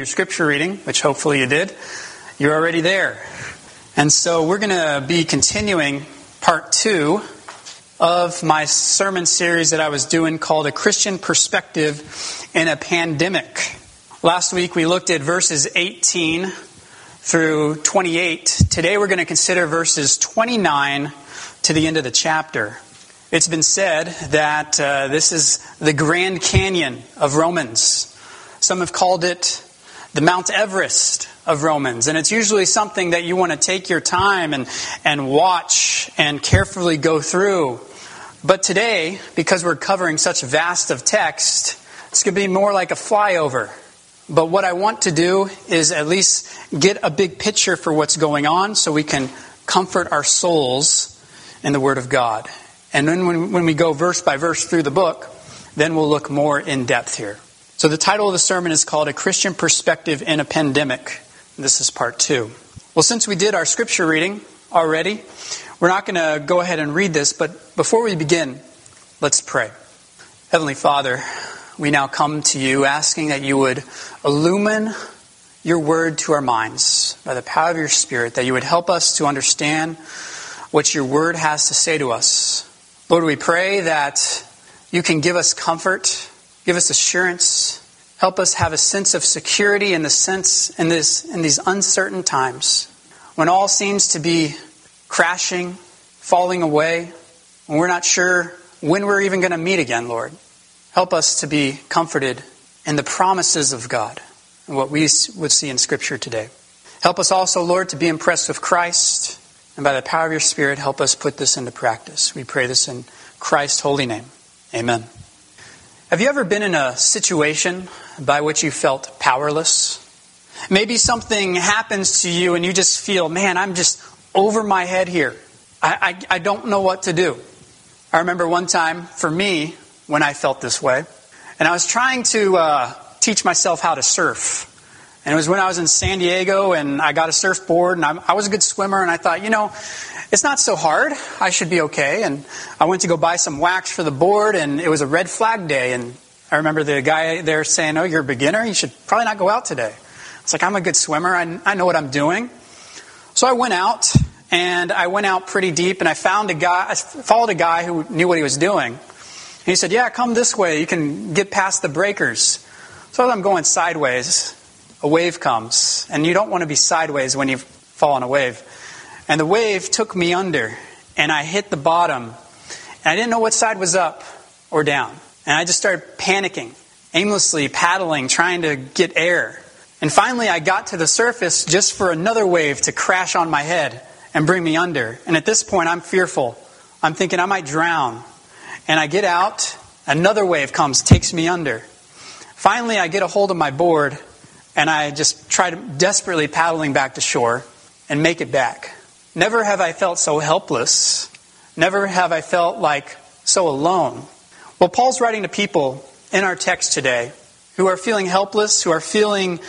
Your scripture reading, which hopefully you did, you're already there. And so we're going to be continuing part 2 of my sermon series that I was doing called A Christian Perspective in a Pandemic. Last week we looked at verses 18 through 28. Today we're going to consider verses 29 to the end of the chapter. It's been said that this is the Grand Canyon of Romans. Some have called it the Mount Everest of Romans. And it's usually something that you want to take your time and watch and carefully go through. But today, because we're covering such vast of text, it's going to be more like a flyover. But what I want to do is at least get a big picture for what's going on so we can comfort our souls in the Word of God. And then when we go verse by verse through the book, then we'll look more in depth here. So the title of the sermon is called A Christian Perspective in a Pandemic. This is part 2. Well, since we did our scripture reading already, we're not going to go ahead and read this, but before we begin, let's pray. Heavenly Father, we now come to you asking that you would illumine your word to our minds by the power of your Spirit, that you would help us to understand what your word has to say to us. Lord, we pray that you can give us comfort, give us assurance, help us have a sense of security in these uncertain times when all seems to be crashing, falling away, when we're not sure when we're even going to meet again, Lord. Help us to be comforted in the promises of God and what we would see in Scripture today. Help us also, Lord, to be impressed with Christ, and by the power of your Spirit, help us put this into practice. We pray this in Christ's holy name. Amen. Have you ever been in a situation by which you felt powerless? Maybe something happens to you and you just feel, man, I'm just over my head here. I don't know what to do. I remember one time for me when I felt this way, and I was trying to teach myself how to surf. And it was when I was in San Diego and I got a surfboard and I was a good swimmer and I thought, it's not so hard. I should be okay. And I went to go buy some wax for the board and it was a red flag day. And I remember the guy there saying, oh, you're a beginner? You should probably not go out today. It's like, I'm a good swimmer. I know what I'm doing. So I went out and I went out pretty deep and I followed a guy who knew what he was doing. And he said, yeah, come this way. You can get past the breakers. So as I'm going sideways, a wave comes. And you don't want to be sideways when you fall on a wave. And the wave took me under, and I hit the bottom, and I didn't know what side was up or down. And I just started panicking, aimlessly paddling, trying to get air. And finally I got to the surface just for another wave to crash on my head and bring me under. And at this point I'm fearful. I'm thinking I might drown. And I get out, another wave comes, takes me under. Finally I get a hold of my board, and I just try to desperately paddling back to shore and make it back. Never have I felt so helpless. Never have I felt like so alone. Well, Paul's writing to people in our text today who are feeling helpless, who are feeling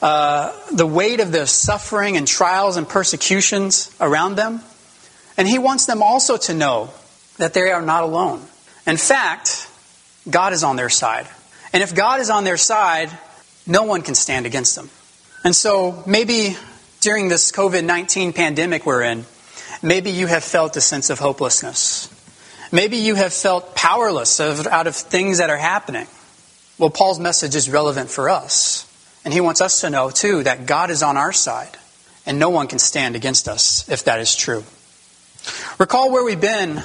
the weight of the suffering and trials and persecutions around them. And he wants them also to know that they are not alone. In fact, God is on their side. And if God is on their side, no one can stand against them. And so maybe during this COVID-19 pandemic we're in, maybe you have felt a sense of hopelessness. Maybe you have felt powerless out of things that are happening. Well, Paul's message is relevant for us. And he wants us to know, too, that God is on our side. And no one can stand against us if that is true. Recall where we've been,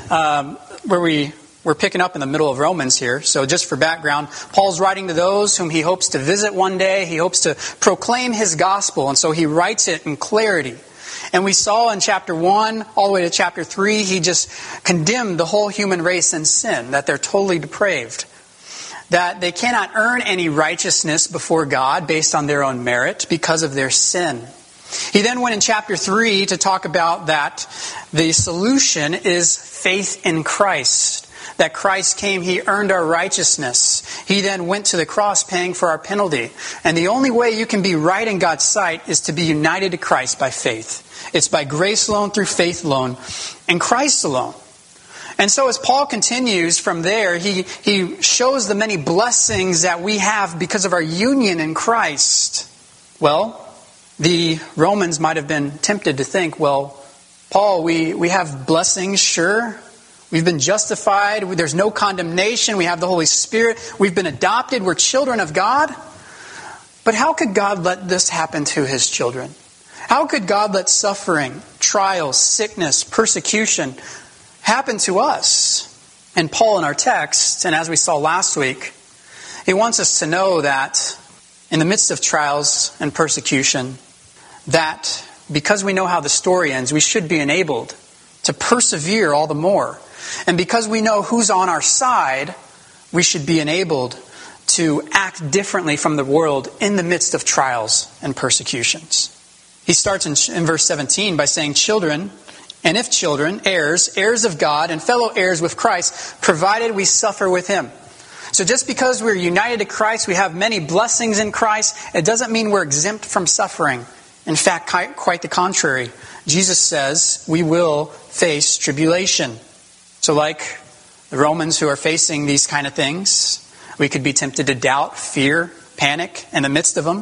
we're picking up in the middle of Romans here. So just for background, Paul's writing to those whom he hopes to visit one day. He hopes to proclaim his gospel. And so he writes it in clarity. And we saw in chapter 1 all the way to chapter 3, he just condemned the whole human race in sin, that they're totally depraved, that they cannot earn any righteousness before God based on their own merit because of their sin. He then went in chapter 3 to talk about that the solution is faith in Christ. That Christ came, He earned our righteousness. He then went to the cross paying for our penalty. And the only way you can be right in God's sight is to be united to Christ by faith. It's by grace alone, through faith alone, in Christ alone. And so as Paul continues from there, he shows the many blessings that we have because of our union in Christ. Well, the Romans might have been tempted to think, well, Paul, we have blessings, sure. We've been justified. There's no condemnation. We have the Holy Spirit. We've been adopted. We're children of God. But how could God let this happen to His children? How could God let suffering, trials, sickness, persecution happen to us? And Paul in our text, and as we saw last week, he wants us to know that in the midst of trials and persecution, that because we know how the story ends, we should be enabled to persevere all the more. And because we know who's on our side, we should be enabled to act differently from the world in the midst of trials and persecutions. He starts in verse 17 by saying, children, and if children, heirs, heirs of God, and fellow heirs with Christ, provided we suffer with Him. So just because we're united to Christ, we have many blessings in Christ, it doesn't mean we're exempt from suffering. In fact, quite the contrary. Jesus says we will face tribulation. So like the Romans who are facing these kind of things, we could be tempted to doubt, fear, panic in the midst of them,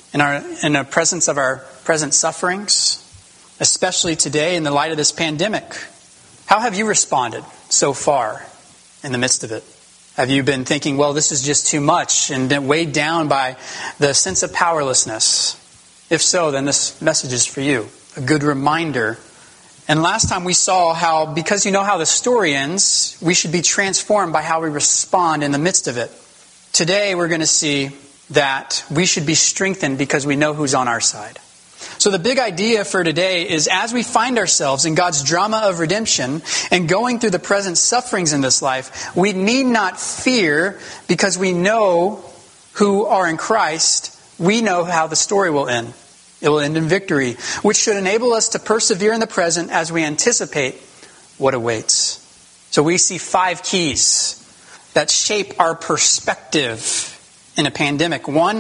in the presence of our present sufferings, especially today in the light of this pandemic. How have you responded so far in the midst of it? Have you been thinking, well, this is just too much, and been weighed down by the sense of powerlessness? If so, then this message is for you. A good reminder. And last time we saw how, because you know how the story ends, we should be transformed by how we respond in the midst of it. Today we're going to see that we should be strengthened because we know who's on our side. So the big idea for today is as we find ourselves in God's drama of redemption and going through the present sufferings in this life, we need not fear because we know who are in Christ. We know how the story will end. It will end in victory, which should enable us to persevere in the present as we anticipate what awaits. So we see 5 keys that shape our perspective in a pandemic. 1,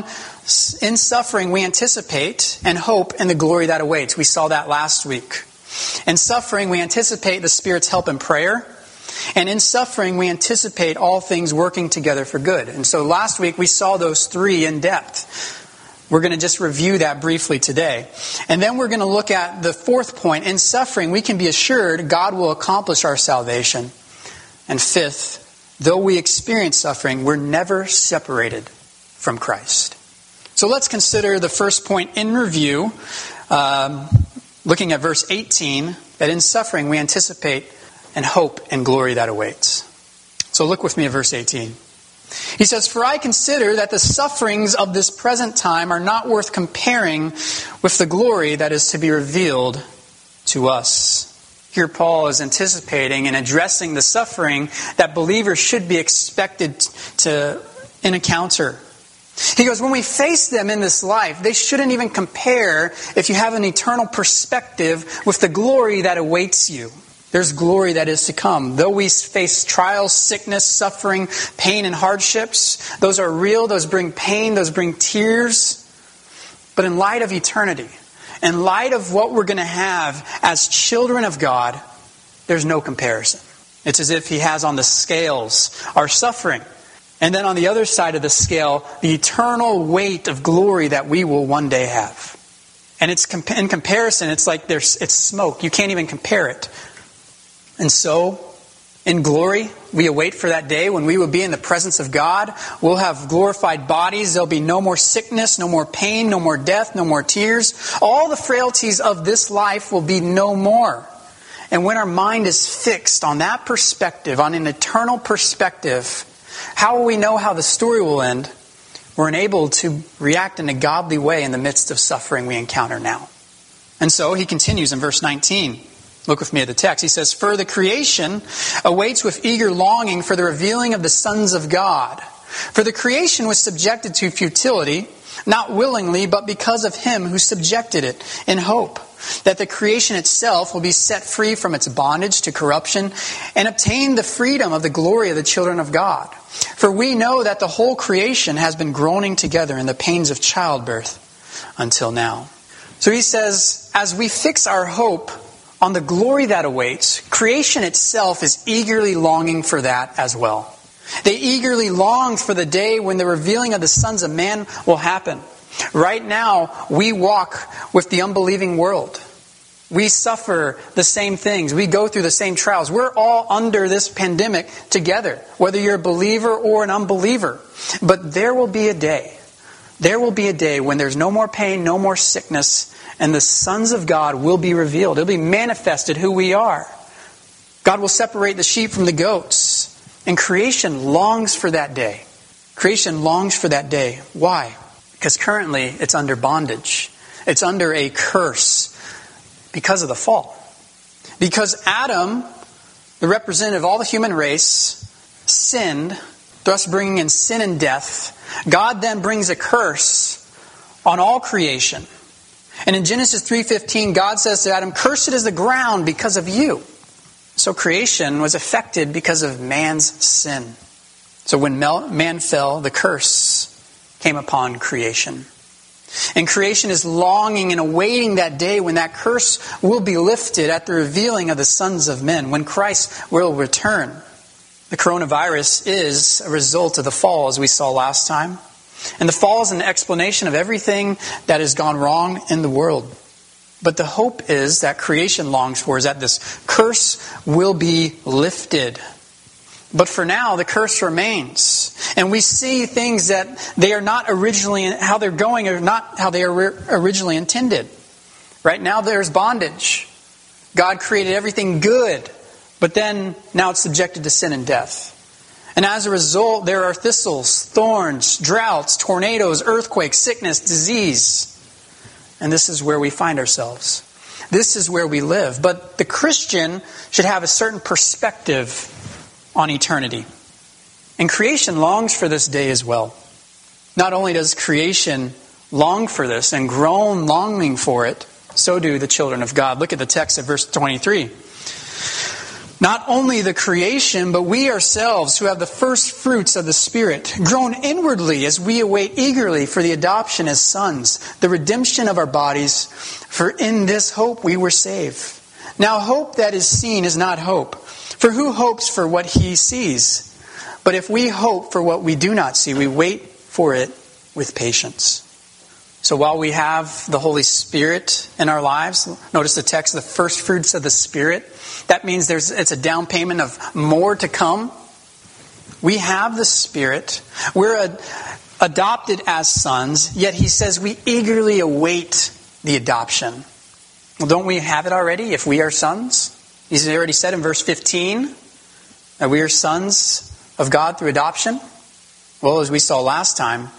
in suffering we anticipate and hope in the glory that awaits. We saw that last week. In suffering we anticipate the Spirit's help in prayer. And in suffering we anticipate all things working together for good. And so last week we saw those 3 in depth. We're going to just review that briefly today. And then we're going to look at the 4th point. In suffering, we can be assured God will accomplish our salvation. And 5th, though we experience suffering, we're never separated from Christ. So let's consider the first point in review, looking at verse 18, that in suffering we anticipate and hope and glory that awaits. So look with me at verse 18. He says, for I consider that the sufferings of this present time are not worth comparing with the glory that is to be revealed to us. Here Paul is anticipating and addressing the suffering that believers should be expected to encounter. He goes, when we face them in this life, they shouldn't even compare if you have an eternal perspective with the glory that awaits you. There's glory that is to come. Though we face trials, sickness, suffering, pain, and hardships, those are real, those bring pain, those bring tears. But in light of eternity, in light of what we're going to have as children of God, there's no comparison. It's as if He has on the scales our suffering. And then on the other side of the scale, the eternal weight of glory that we will one day have. And it's in comparison, it's like it's smoke. You can't even compare it. And so, in glory, we await for that day when we will be in the presence of God. We'll have glorified bodies. There'll be no more sickness, no more pain, no more death, no more tears. All the frailties of this life will be no more. And when our mind is fixed on that perspective, on an eternal perspective, how will we know how the story will end? We're enabled to react in a godly way in the midst of suffering we encounter now. And so he continues in verse 19. Look with me at the text. He says, for the creation awaits with eager longing for the revealing of the sons of God. For the creation was subjected to futility, not willingly, but because of Him who subjected it, in hope that the creation itself will be set free from its bondage to corruption and obtain the freedom of the glory of the children of God. For we know that the whole creation has been groaning together in the pains of childbirth until now. So he says, as we fix our hope on the glory that awaits, creation itself is eagerly longing for that as well. They eagerly long for the day when the revealing of the sons of man will happen. Right now, we walk with the unbelieving world. We suffer the same things. We go through the same trials. We're all under this pandemic together, whether you're a believer or an unbeliever. But there will be a day. There will be a day when there's no more pain, no more sickness, and the sons of God will be revealed. It'll be manifested who we are. God will separate the sheep from the goats. And creation longs for that day. Creation longs for that day. Why? Because currently it's under bondage. It's under a curse because of the fall. Because Adam, the representative of all the human race, sinned, thus bringing in sin and death. God then brings a curse on all creation. And in Genesis 3:15, God says to Adam, "Cursed is the ground because of you." So creation was affected because of man's sin. So when man fell, the curse came upon creation. And creation is longing and awaiting that day when that curse will be lifted at the revealing of the sons of men, when Christ will return. The coronavirus is a result of the fall, as we saw last time. And the fall is an explanation of everything that has gone wrong in the world. But the hope is that creation longs for is that this curse will be lifted. But for now, the curse remains. And we see things that they are not originally, how they're going are not how they are originally intended. Right now there's bondage. God created everything good, but then now it's subjected to sin and death. And as a result, there are thistles, thorns, droughts, tornadoes, earthquakes, sickness, disease. And this is where we find ourselves. This is where we live. But the Christian should have a certain perspective on eternity. And creation longs for this day as well. Not only does creation long for this and groan longing for it, so do the children of God. Look at the text of verse 23. Not only the creation, but we ourselves who have the first fruits of the Spirit, groan inwardly as we await eagerly for the adoption as sons, the redemption of our bodies, for in this hope we were saved. Now hope that is seen is not hope. For who hopes for what he sees? But if we hope for what we do not see, we wait for it with patience. So while we have the Holy Spirit in our lives, notice the text, the first fruits of the Spirit. That means it's a down payment of more to come. We have the Spirit. We're adopted as sons, yet he says we eagerly await the adoption. Well, don't we have it already if we are sons? He's already said in verse 15 that we are sons of God through adoption. Well, as we saw last time,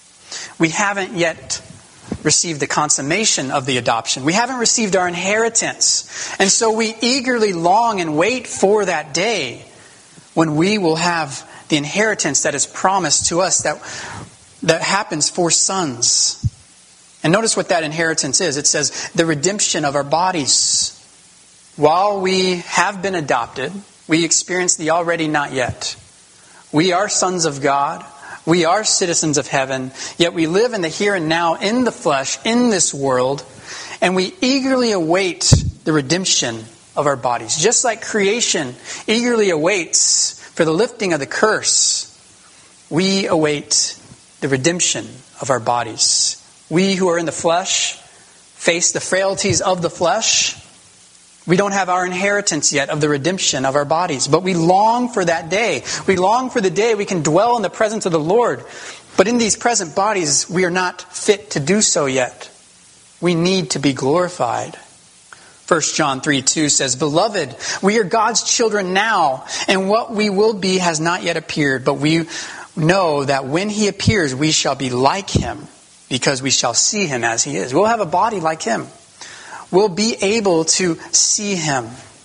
we haven't yet received the consummation of the adoption. We haven't received our inheritance. And so we eagerly long and wait for that day when we will have the inheritance that is promised to us that happens for sons. And notice what that inheritance is. It says the redemption of our bodies. While we have been adopted, we experience the already not yet. We are sons of God. We are citizens of heaven, yet we live in the here and now, in the flesh, in this world, and we eagerly await the redemption of our bodies. Just like creation eagerly awaits for the lifting of the curse, we await the redemption of our bodies. We who are in the flesh face the frailties of the flesh. We don't have our inheritance yet of the redemption of our bodies, but we long for that day. We long for the day we can dwell in the presence of the Lord. But in these present bodies, we are not fit to do so yet. We need to be glorified. 1 John 3:2 says, "Beloved, we are God's children now, and what we will be has not yet appeared. But we know that when He appears, we shall be like Him, because we shall see Him as He is." We'll have a body like Him. We'll be able to see Him.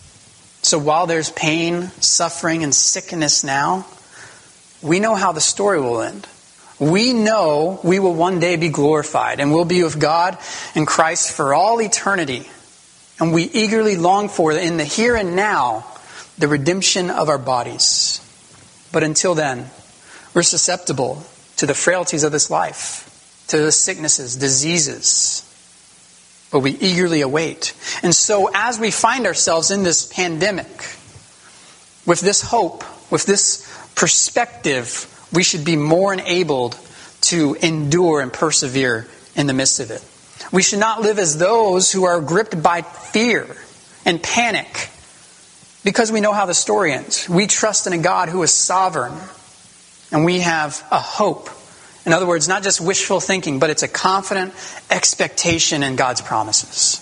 So while there's pain, suffering, and sickness now, we know how the story will end. We know we will one day be glorified and we'll be with God and Christ for all eternity. And we eagerly long for, in the here and now, the redemption of our bodies. But until then, we're susceptible to the frailties of this life, to the sicknesses, diseases. But we eagerly await. And so as we find ourselves in this pandemic, with this hope, with this perspective, we should be more enabled to endure and persevere in the midst of it. We should not live as those who are gripped by fear and panic because we know how the story ends. We trust in a God who is sovereign, and we have a hope. In other words, not just wishful thinking, but it's a confident expectation in God's promises.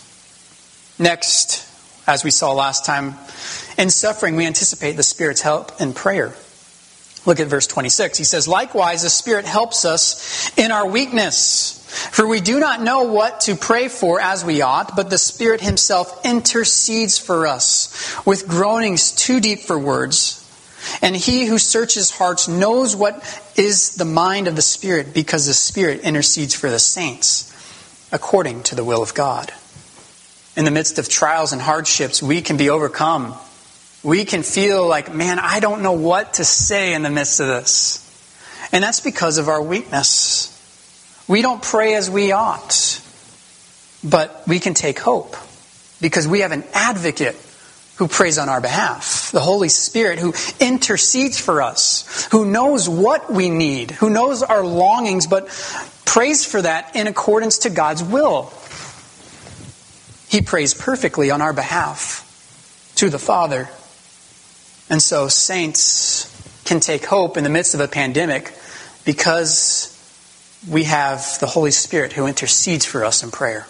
Next, as we saw last time, in suffering we anticipate the Spirit's help in prayer. Look at verse 26. He says, "Likewise, the Spirit helps us in our weakness. For we do not know what to pray for as we ought, but the Spirit Himself intercedes for us with groanings too deep for words. And He who searches hearts knows what is the mind of the Spirit, because the Spirit intercedes for the saints according to the will of God." In the midst of trials and hardships, we can be overcome. We can feel like, man, I don't know what to say in the midst of this. And that's because of our weakness. We don't pray as we ought. But we can take hope because we have an advocate who prays on our behalf. The Holy Spirit who intercedes for us, who knows what we need, who knows our longings, but prays for that in accordance to God's will. He prays perfectly on our behalf to the Father. And so saints can take hope in the midst of a pandemic because we have the Holy Spirit who intercedes for us in prayer.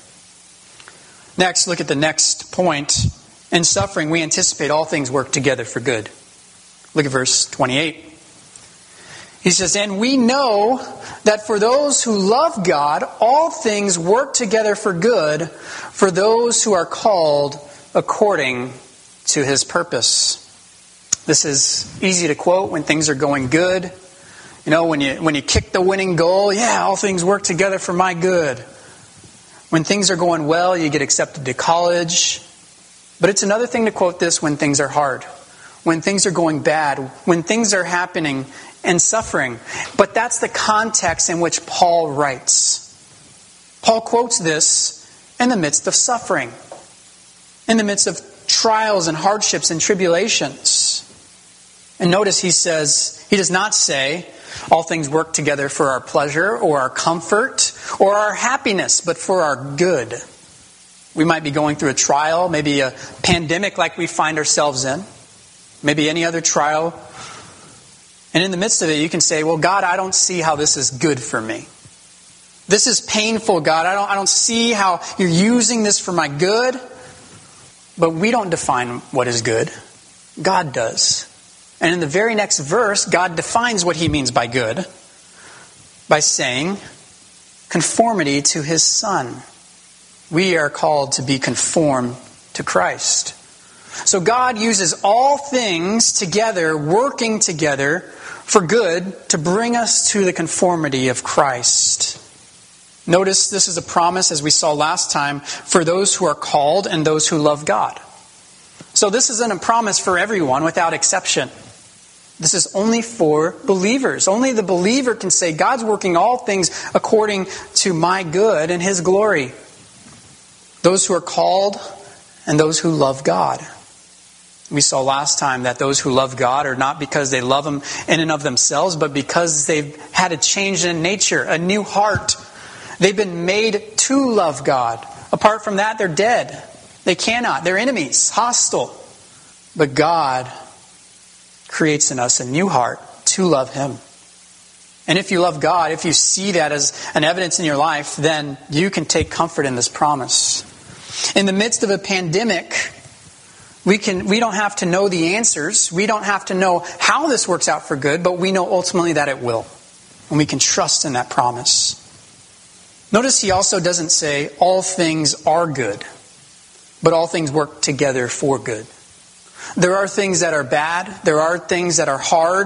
Next, look at the next point. In suffering, we anticipate all things work together for good. Look at verse 28. He says, "And we know that for those who love God, all things work together for good, for those who are called according to His purpose." This is easy to quote when things are going good. You know, when you kick the winning goal, yeah, all things work together for my good. When things are going well, you get accepted to college. But it's another thing to quote this when things are hard, when things are going bad, when things are happening and suffering. But that's the context in which Paul writes. Paul quotes this in the midst of suffering, in the midst of trials and hardships and tribulations. And notice he does not say, all things work together for our pleasure or our comfort or our happiness, but for our good. We might be going through a trial, maybe a pandemic like we find ourselves in, maybe any other trial. And in the midst of it, you can say, well, God, I don't see how this is good for me. This is painful, God. I don't see how you're using this for my good. But we don't define what is good. God does. And in the very next verse, God defines what He means by good by saying conformity to His Son. We are called to be conformed to Christ. So God uses all things together, working together for good to bring us to the conformity of Christ. Notice this is a promise, as we saw last time, for those who are called and those who love God. So this isn't a promise for everyone without exception. This is only for believers. Only the believer can say, God's working all things according to my good and His glory. Those who are called and those who love God. We saw last time that those who love God are not because they love Him in and of themselves, but because they've had a change in nature, a new heart. They've been made to love God. Apart from that, they're dead. They cannot. They're enemies, hostile. But God creates in us a new heart to love Him. And if you love God, if you see that as an evidence in your life, then you can take comfort in this promise. In the midst of a pandemic, we don't have to know the answers. We don't have to know how this works out for good, but we know ultimately that it will. And we can trust in that promise. Notice he also doesn't say all things are good, but all things work together for good. There are things that are bad. There are things that are hard.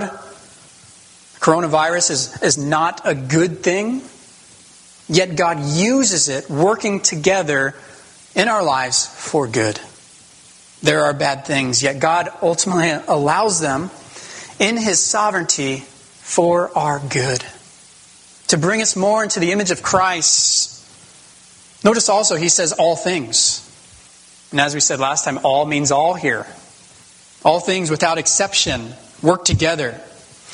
Coronavirus is not a good thing. Yet God uses it working together in our lives for good. There are bad things, yet God ultimately allows them in His sovereignty for our good. To bring us more into the image of Christ. Notice also he says all things. And as we said last time, all means all here. All things without exception work together.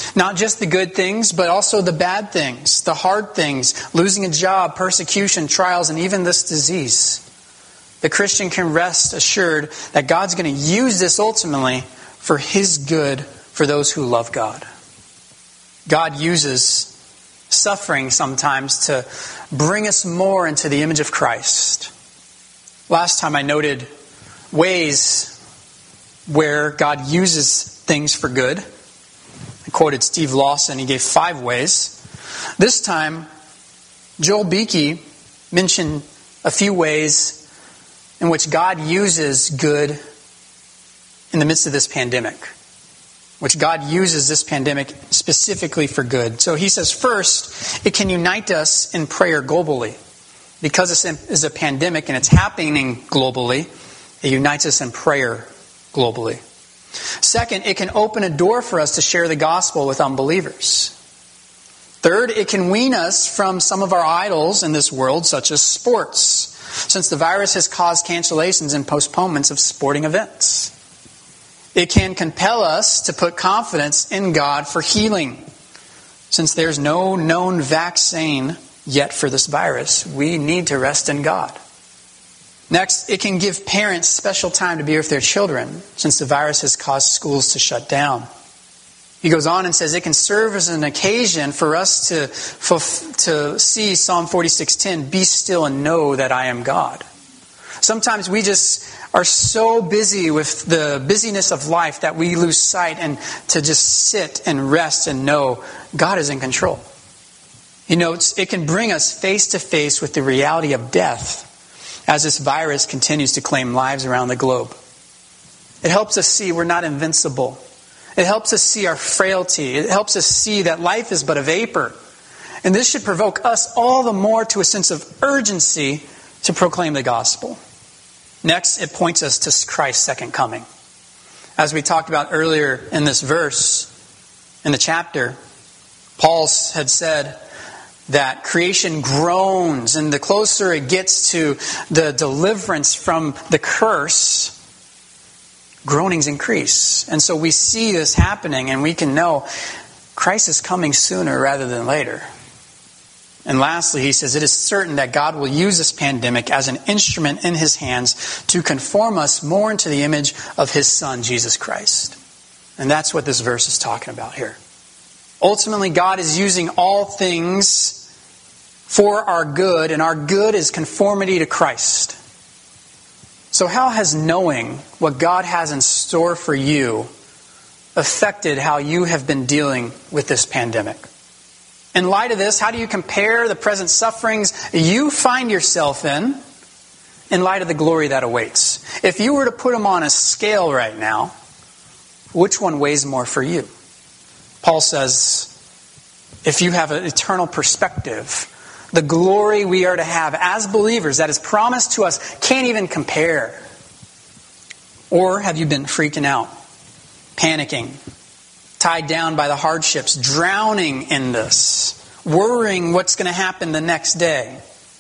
Not just the good things, but also the bad things, the hard things, losing a job, persecution, trials, and even this disease. The Christian can rest assured that God's going to use this ultimately for His good for those who love God. God uses suffering sometimes to bring us more into the image of Christ. Last time I noted ways where God uses things for good. I quoted Steve Lawson. He gave 5 ways. This time, Joel Beakey mentioned a few ways in which God uses good in the midst of this pandemic. Which God uses this pandemic specifically for good. So he says, first, it can unite us in prayer globally. Because this is a pandemic and it's happening globally, it unites us in prayer globally. Second, it can open a door for us to share the gospel with unbelievers. Third, it can wean us from some of our idols in this world, such as sports, since the virus has caused cancellations and postponements of sporting events. It can compel us to put confidence in God for healing. Since there's no known vaccine yet for this virus, we need to rest in God. Next, it can give parents special time to be with their children, since the virus has caused schools to shut down. He goes on and says it can serve as an occasion for us to see Psalm 46:10, be still and know that I am God. Sometimes we just are so busy with the busyness of life that we lose sight and to just sit and rest and know God is in control. He notes it can bring us face to face with the reality of death as this virus continues to claim lives around the globe. It helps us see we're not invincible. It helps us see our frailty. It helps us see that life is but a vapor. And this should provoke us all the more to a sense of urgency to proclaim the gospel. Next, it points us to Christ's second coming. As we talked about earlier in this verse, in the chapter, Paul had said that creation groans, and the closer it gets to the deliverance from the curse, groanings increase. And so we see this happening, and we can know Christ is coming sooner rather than later. And lastly, he says, it is certain that God will use this pandemic as an instrument in His hands to conform us more into the image of His Son, Jesus Christ. And that's what this verse is talking about here. Ultimately, God is using all things for our good, and our good is conformity to Christ. So how has knowing what God has in store for you affected how you have been dealing with this pandemic? In light of this, how do you compare the present sufferings you find yourself in light of the glory that awaits? If you were to put them on a scale right now, which one weighs more for you? Paul says, if you have an eternal perspective, the glory we are to have as believers that is promised to us can't even compare. Or have you been freaking out, panicking, tied down by the hardships, drowning in this, worrying what's going to happen the next day?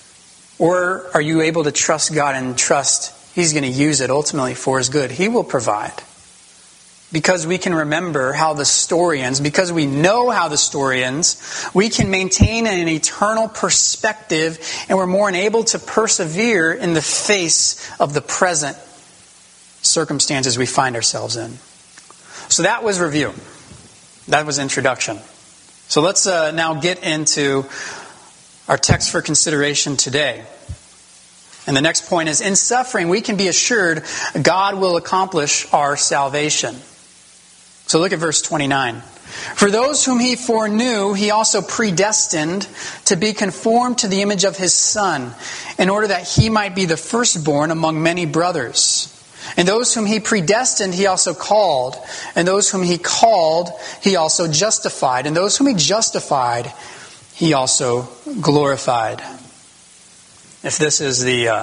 Or are you able to trust God and trust He's going to use it ultimately for His good? He will provide. Because we can remember how the story ends, because we know how the story ends, we can maintain an eternal perspective, and we're more enabled to persevere in the face of the present circumstances we find ourselves in. So that was review. That was introduction. So let's now get into our text for consideration today. And the next point is, in suffering, we can be assured God will accomplish our salvation. So look at verse 29. For those whom He foreknew, He also predestined to be conformed to the image of His Son, in order that He might be the firstborn among many brothers. And those whom He predestined, He also called. And those whom He called, He also justified. And those whom He justified, He also glorified. If this is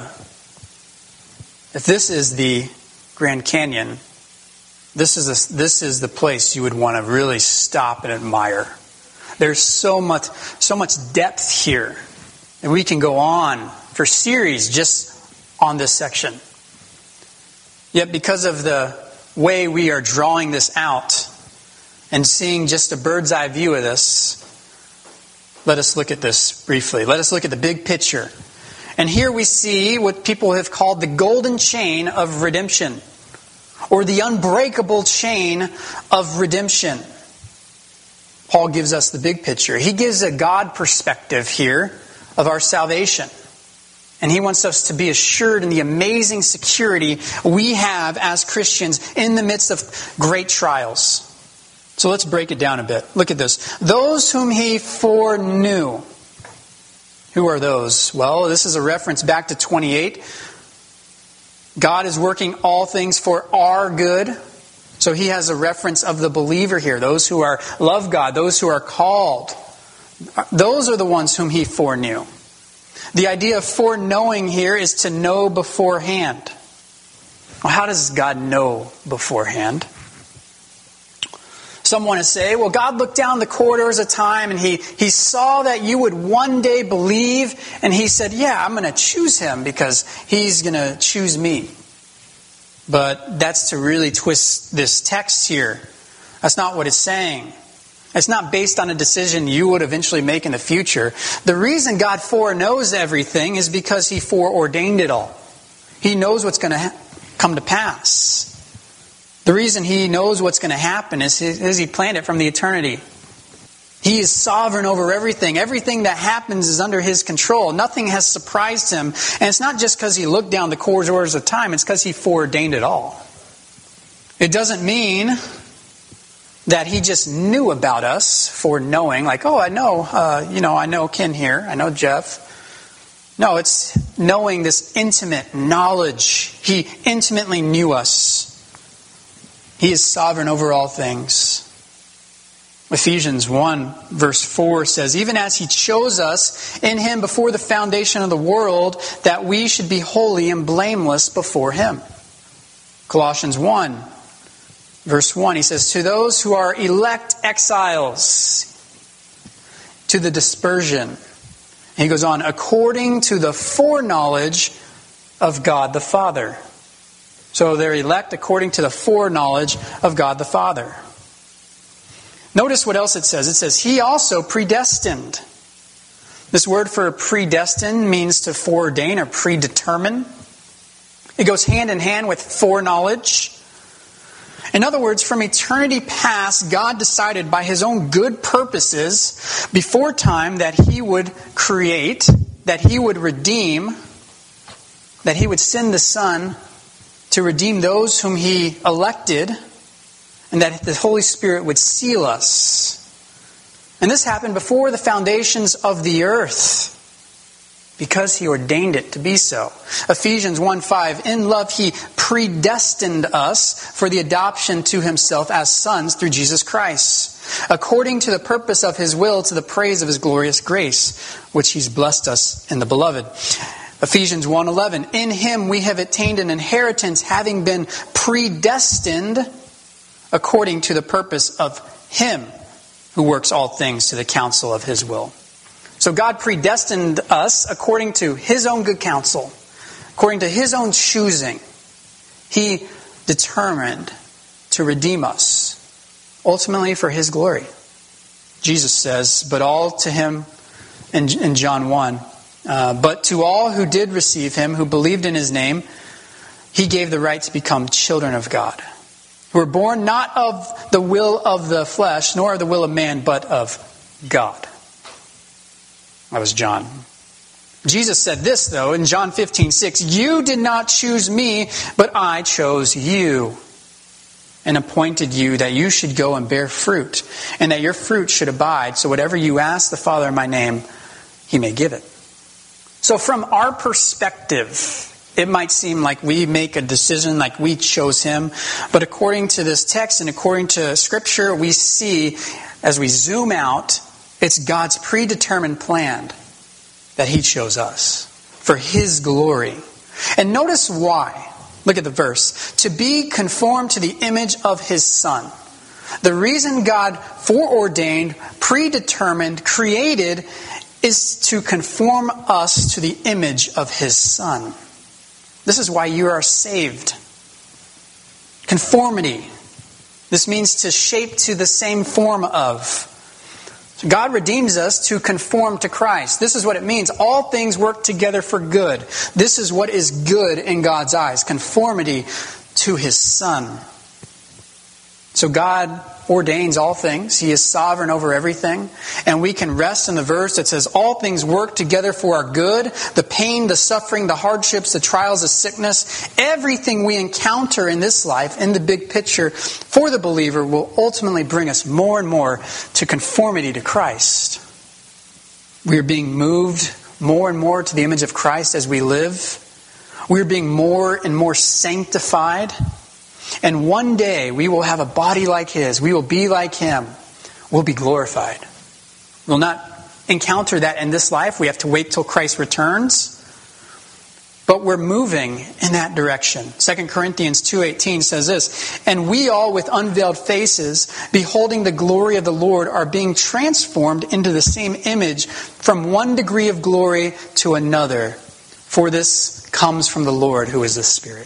the Grand Canyon, this is the place you would want to really stop and admire. There's so much depth here, and we can go on for series just on this section. Yet because of the way we are drawing this out, And seeing just a bird's eye view of this, let us look at this briefly. Let us look at the big picture. And here we see what people have called the golden chain of redemption, or the unbreakable chain of redemption. Paul gives us the big picture. He gives a God perspective here of our salvation. And he wants us to be assured in the amazing security we have as Christians in the midst of great trials. So let's break it down a bit. Look at this. Those whom he foreknew. Who are those? Well, this is a reference back to 28. God is working all things for our good. So he has a reference of the believer here. Those who love God, those who are called. Those are the ones whom he foreknew. The idea of foreknowing here is to know beforehand. Well, how does God know beforehand? Some want to say, well, God looked down the corridors of time and He saw that you would one day believe, and He said, yeah, I'm going to choose him because he's going to choose me. But that's to really twist this text here. That's not what it's saying. It's not based on a decision you would eventually make in the future. The reason God foreknows everything is because He foreordained it all. He knows what's going to come to pass. The reason He knows what's going to happen is He planned it from the eternity. He is sovereign over everything. Everything that happens is under His control. Nothing has surprised Him. And it's not just because He looked down the corridors of time. It's because He foreordained it all. It doesn't mean that He just knew about us for knowing, like, oh, I know Ken here. I know Jeff. No, it's knowing this intimate knowledge. He intimately knew us. He is sovereign over all things. Ephesians 1 verse 4 says, even as He chose us in Him before the foundation of the world, that we should be holy and blameless before Him. Colossians 1 verse 1, he says, to those who are elect exiles, to the dispersion. And he goes on, according to the foreknowledge of God the Father. So they're elect according to the foreknowledge of God the Father. Notice what else it says. It says, He also predestined. This word for predestined means to foreordain or predetermine. It goes hand in hand with foreknowledge. In other words, from eternity past, God decided by His own good purposes before time that He would create, that He would redeem, that He would send the Son to redeem those whom He elected, and that the Holy Spirit would seal us. And this happened before the foundations of the earth, because He ordained it to be so. Ephesians 1:5, in love He predestined us for the adoption to Himself as sons through Jesus Christ, according to the purpose of His will, to the praise of His glorious grace, which He's blessed us in the Beloved. Ephesians 1:11, in Him we have attained an inheritance, having been predestined according to the purpose of Him who works all things to the counsel of His will. So God predestined us according to His own good counsel, according to His own choosing. He determined to redeem us, ultimately for His glory. Jesus says, but all to Him, in John 1, but to all who did receive Him, who believed in His name, He gave the right to become children of God, who were born not of the will of the flesh, nor of the will of man, but of God. That was John. Jesus said this, though, in John 15:6, you did not choose me, but I chose you and appointed you that you should go and bear fruit, and that your fruit should abide, so whatever you ask the Father in my name, He may give it. So from our perspective, it might seem like we make a decision, like we chose Him. But according to this text and according to Scripture, we see, as we zoom out, it's God's predetermined plan that He chose us for His glory. And notice why. Look at the verse. To be conformed to the image of His Son. The reason God foreordained, predetermined, created is to conform us to the image of His Son. This is why you are saved. Conformity. This means to shape to the same form of. God redeems us to conform to Christ. This is what it means. All things work together for good. This is what is good in God's eyes. Conformity to His Son. So God ordains all things. He is sovereign over everything. And we can rest in the verse that says, all things work together for our good. The pain, the suffering, the hardships, the trials, the sickness, everything we encounter in this life, in the big picture, for the believer, will ultimately bring us more and more to conformity to Christ. We are being moved more and more to the image of Christ as we live. We are being more and more sanctified. And one day we will have a body like His. We will be like Him. We'll be glorified. We'll not encounter that in this life. We have to wait till Christ returns. But we're moving in that direction. 2 Corinthians 2:18 says this, and we all with unveiled faces, beholding the glory of the Lord, are being transformed into the same image from one degree of glory to another. For this comes from the Lord, who is the Spirit.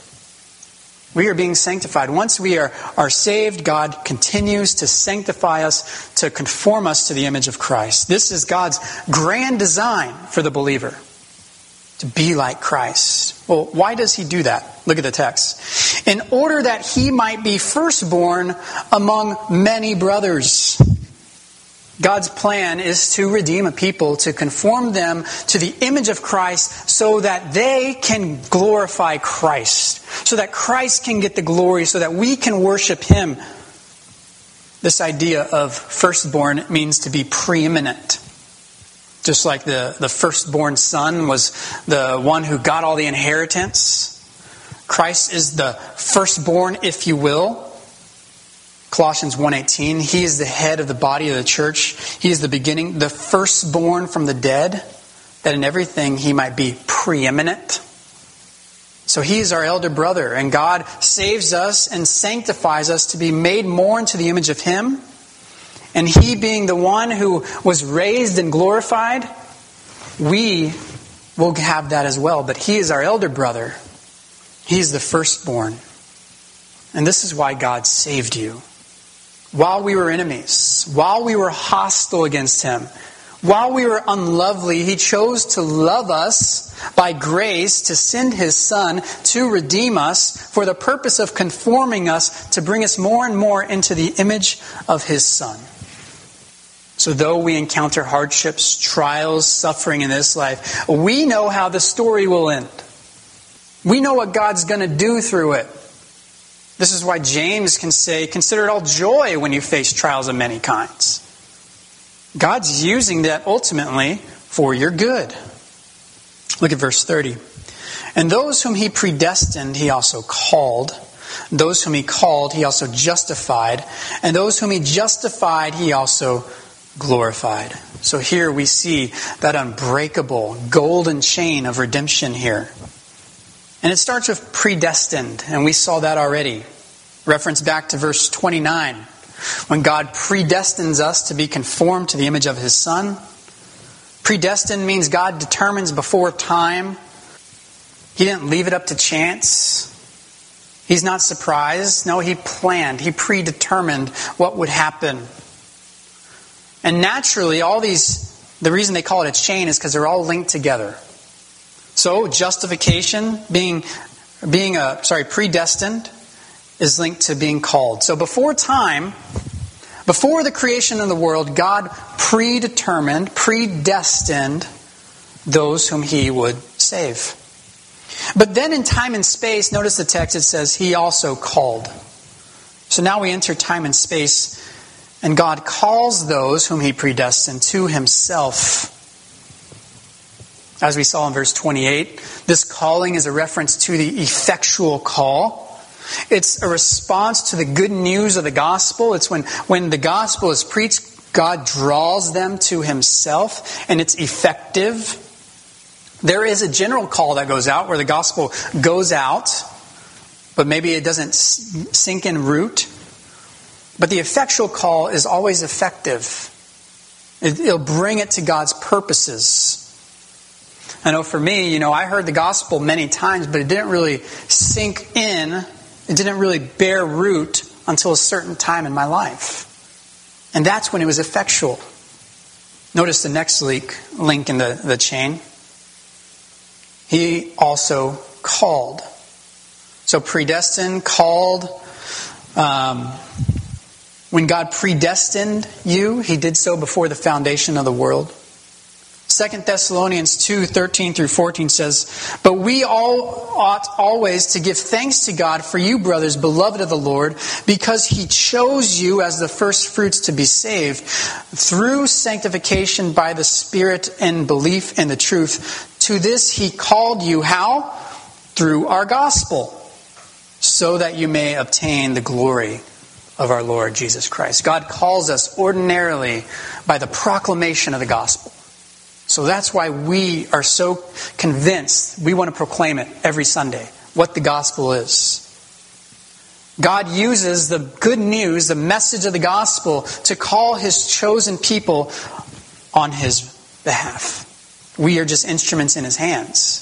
We are being sanctified. Once we are saved, God continues to sanctify us, to conform us to the image of Christ. This is God's grand design for the believer, to be like Christ. Well, why does He do that? Look at the text. In order that He might be firstborn among many brothers. God's plan is to redeem a people, to conform them to the image of Christ so that they can glorify Christ. So that Christ can get the glory, so that we can worship Him. This idea of firstborn means to be preeminent. Just like the firstborn son was the one who got all the inheritance. Christ is the firstborn, if you will. Colossians 1:18, He is the head of the body of the church. He is the beginning, the firstborn from the dead, that in everything He might be preeminent. So He is our elder brother, and God saves us and sanctifies us to be made more into the image of Him. And He being the one who was raised and glorified, we will have that as well. But He is our elder brother. He is the firstborn. And this is why God saved you. While we were enemies, while we were hostile against Him, while we were unlovely, He chose to love us by grace, to send His Son to redeem us for the purpose of conforming us, to bring us more and more into the image of His Son. So though we encounter hardships, trials, suffering in this life, we know how the story will end. We know what God's going to do through it. This is why James can say, consider it all joy when you face trials of many kinds. God's using that ultimately for your good. Look at verse 30. And those whom He predestined, He also called. Those whom He called, He also justified. And those whom He justified, He also glorified. So here we see that unbreakable golden chain of redemption here. And it starts with predestined, and we saw that already. Reference back to verse 29. When God predestines us to be conformed to the image of His Son. Predestined means God determines before time. He didn't leave it up to chance. He's not surprised. No, He planned. He predetermined what would happen. And naturally, all these, the reason they call it a chain is because they're all linked together. So, justification, predestined, is linked to being called. So before time, before the creation of the world, God predestined those whom He would save. But then in time and space, notice the text, it says He also called. So now we enter time and space, and God calls those whom He predestined to Himself. As we saw in verse 28, this calling is a reference to the effectual call. It's a response to the good news of the gospel. It's when the gospel is preached, God draws them to Himself, and it's effective. There is a general call that goes out where the gospel goes out, but maybe it doesn't sink in root. But the effectual call is always effective. It'll bring it to God's purposes. I know for me, I heard the gospel many times, but it didn't really sink in. It didn't really bear root until a certain time in my life. And that's when it was effectual. Notice the next link in the chain. He also called. So predestined, called. When God predestined you, He did so before the foundation of the world. 2 Thessalonians 2:13-14 says, "But we all ought always to give thanks to God for you, brothers, beloved of the Lord, because He chose you as the first fruits to be saved, through sanctification by the Spirit and belief in the truth. To this He called you," how? "Through our gospel, so that you may obtain the glory of our Lord Jesus Christ." God calls us ordinarily by the proclamation of the gospel. So that's why we are so convinced we want to proclaim it every Sunday, what the gospel is. God uses the good news, the message of the gospel, to call His chosen people on His behalf. We are just instruments in His hands.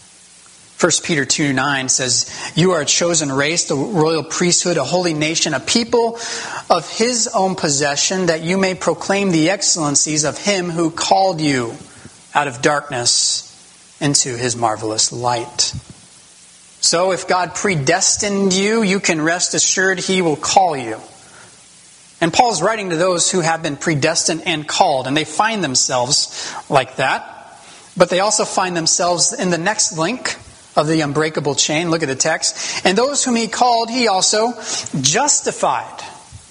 1 Peter 2:9 says, "You are a chosen race, the royal priesthood, a holy nation, a people of His own possession, that you may proclaim the excellencies of Him who called you out of darkness into His marvelous light." So if God predestined you, you can rest assured He will call you. And Paul's writing to those who have been predestined and called, and they find themselves like that. But they also find themselves in the next link of the unbreakable chain. Look at the text. "And those whom He called, He also justified."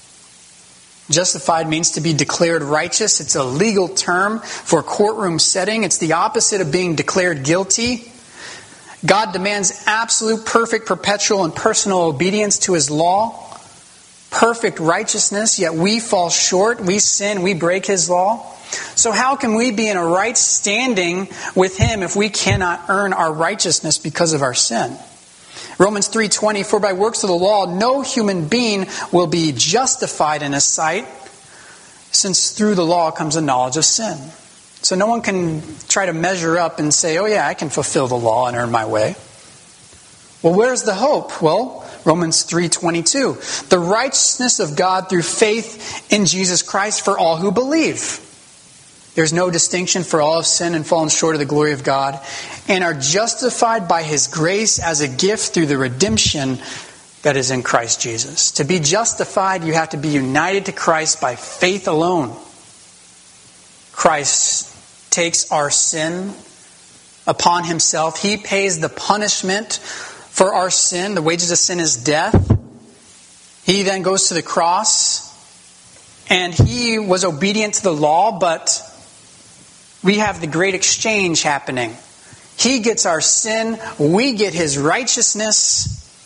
Justified means to be declared righteous. It's a legal term for a courtroom setting. It's the opposite of being declared guilty. God demands absolute, perfect, perpetual, and personal obedience to His law. Perfect righteousness, yet we fall short. We sin. We break His law. So how can we be in a right standing with Him if we cannot earn our righteousness because of our sin? Romans 3:20, "For by works of the law no human being will be justified in His sight, since through the law comes the knowledge of sin." So no one can try to measure up and say, "Oh yeah, I can fulfill the law and earn my way." Well, where's the hope? Well, Romans 3:22, "The righteousness of God through faith in Jesus Christ for all who believe." There's no distinction, for all have sinned and fallen short of the glory of God, and are justified by His grace as a gift through the redemption that is in Christ Jesus. To be justified, you have to be united to Christ by faith alone. Christ takes our sin upon Himself. He pays the punishment for our sin. The wages of sin is death. He then goes to the cross, and He was obedient to the law, but we have the great exchange happening. He gets our sin, we get His righteousness,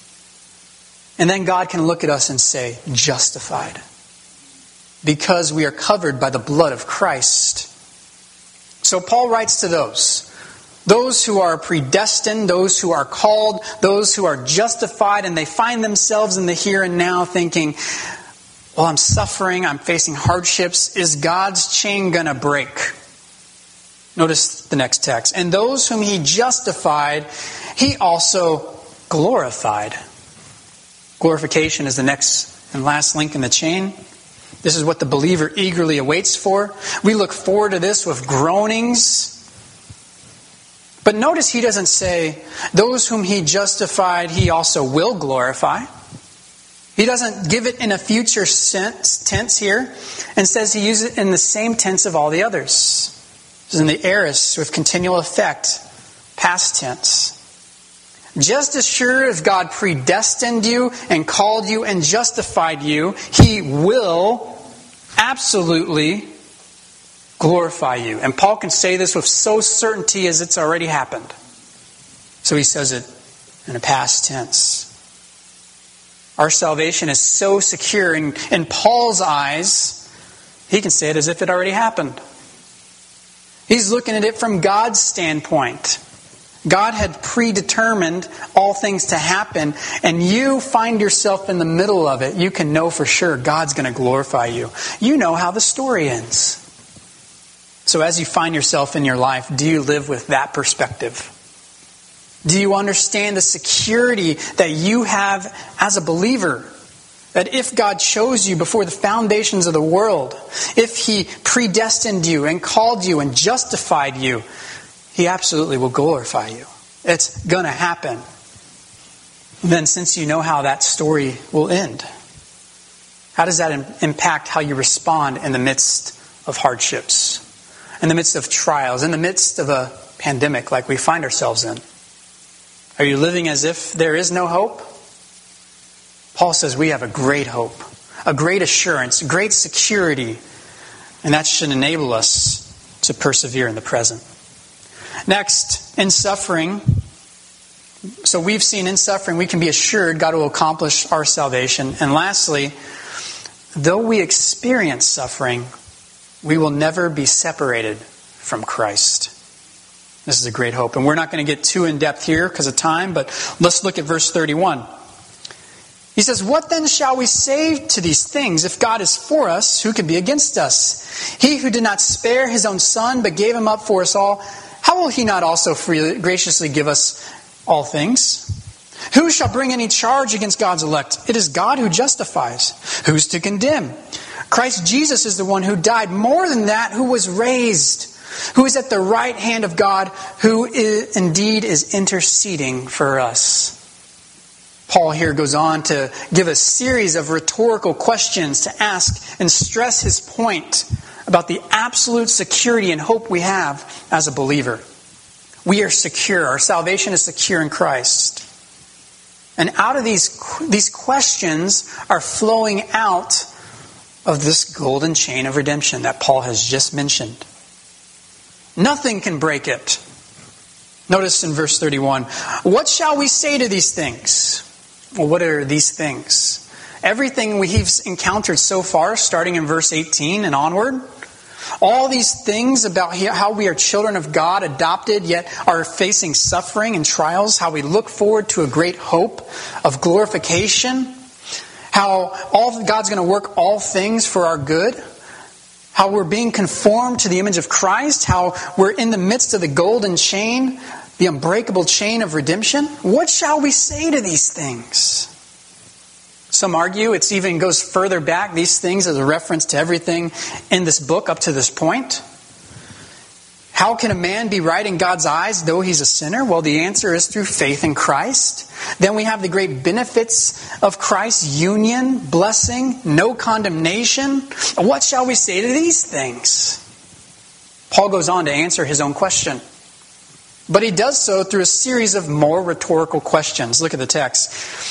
and then God can look at us and say, justified. Because we are covered by the blood of Christ. So Paul writes to those who are predestined, those who are called, those who are justified, and they find themselves in the here and now thinking, well, I'm suffering, I'm facing hardships. Is God's chain going to break? Notice the next text. "And those whom He justified, He also glorified." Glorification is the next and last link in the chain. This is what the believer eagerly awaits for. We look forward to this with groanings. But notice He doesn't say, "Those whom He justified, He also will glorify." He doesn't give it in a future tense here, and says He uses it in the same tense of all the others. This is in the aorist with continual effect, past tense. Just as sure as God predestined you and called you and justified you, He will absolutely glorify you. And Paul can say this with so certainty as it's already happened. So he says it in a past tense. Our salvation is so secure, and in Paul's eyes, he can say it as if it already happened. He's looking at it from God's standpoint. God had predetermined all things to happen, and you find yourself in the middle of it. You can know for sure God's going to glorify you. You know how the story ends. So as you find yourself in your life, do you live with that perspective? Do you understand the security that you have as a believer? That if God chose you before the foundations of the world, if He predestined you and called you and justified you, He absolutely will glorify you. It's going to happen. Then since you know how that story will end, how does that impact how you respond in the midst of hardships, in the midst of trials, in the midst of a pandemic like we find ourselves in? Are you living as if there is no hope? Paul says we have a great hope, a great assurance, great security, and that should enable us to persevere in the present. Next, in suffering, so we've seen in suffering we can be assured God will accomplish our salvation. And lastly, though we experience suffering, we will never be separated from Christ. This is a great hope. And we're not going to get too in-depth here because of time, but let's look at verse 31. He says, "What then shall we say to these things? If God is for us, who can be against us? He who did not spare His own Son, but gave Him up for us all, how will He not also freely, graciously give us all things? Who shall bring any charge against God's elect? It is God who justifies. Who's to condemn? Christ Jesus is the one who died, more than that, who was raised, who is at the right hand of God, who indeed is interceding for us." Paul here goes on to give a series of rhetorical questions to ask and stress his point about the absolute security and hope we have as a believer. We are secure. Our salvation is secure in Christ. And out of these questions are flowing out of this golden chain of redemption that Paul has just mentioned. Nothing can break it. Notice in verse 31, "What shall we say to these things?" Well, what are these things? Everything we've encountered so far, starting in verse 18 and onward, all these things about how we are children of God, adopted, yet are facing suffering and trials, how we look forward to a great hope of glorification, how God's going to work all things for our good, how we're being conformed to the image of Christ, how we're in the midst of the golden chain, the unbreakable chain of redemption. What shall we say to these things? Some argue it even goes further back, these things, as a reference to everything in this book up to this point. How can a man be right in God's eyes though he's a sinner? Well, the answer is through faith in Christ. Then we have the great benefits of Christ's union, blessing, no condemnation. What shall we say to these things? Paul goes on to answer his own question. But he does so through a series of more rhetorical questions. Look at the text.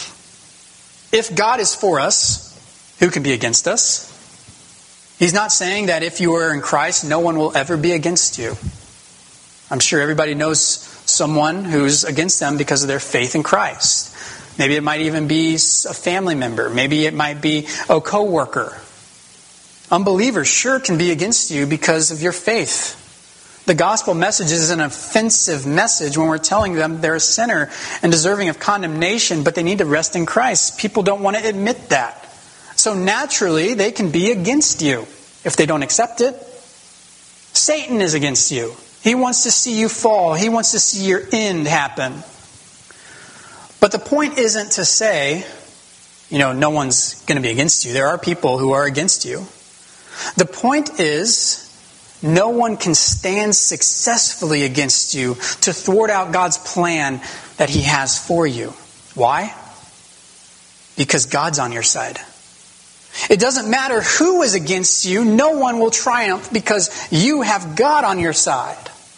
If God is for us, who can be against us? He's not saying that if you are in Christ, no one will ever be against you. I'm sure everybody knows someone who's against them because of their faith in Christ. Maybe it might even be a family member. Maybe it might be a co-worker. Unbelievers sure can be against you because of your faith. The gospel message is an offensive message when we're telling them they're a sinner and deserving of condemnation, but they need to rest in Christ. People don't want to admit that. So naturally, they can be against you if they don't accept it. Satan is against you. He wants to see you fall. He wants to see your end happen. But the point isn't to say, no one's going to be against you. There are people who are against you. The point is, no one can stand successfully against you to thwart out God's plan that He has for you. Why? Because God's on your side. It doesn't matter who is against you, no one will triumph because you have God on your side.